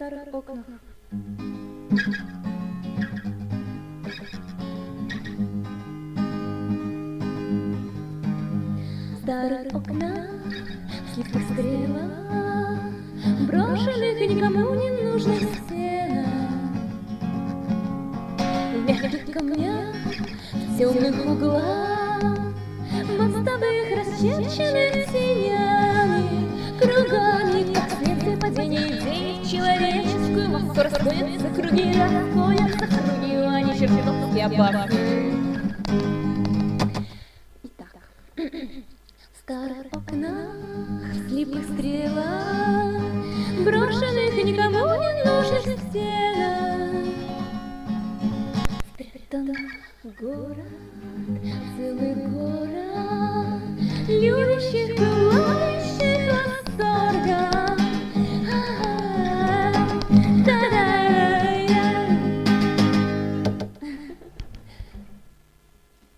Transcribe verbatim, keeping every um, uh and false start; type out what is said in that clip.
старых окнах. В старых окнах слепых стрелах, брошенных и никому не нужных стенах, в мягких камнях, в темных углах, мостовых, расчерченных тенями, кругами, как следствие падения идей в человеческую массу, расходятся круги, расходятся круги, они чертовски опасны. Итак, в старых окнах, в слепых стрелах, брошенных и никому не нужных стенах, спрятан город, целый город любящих.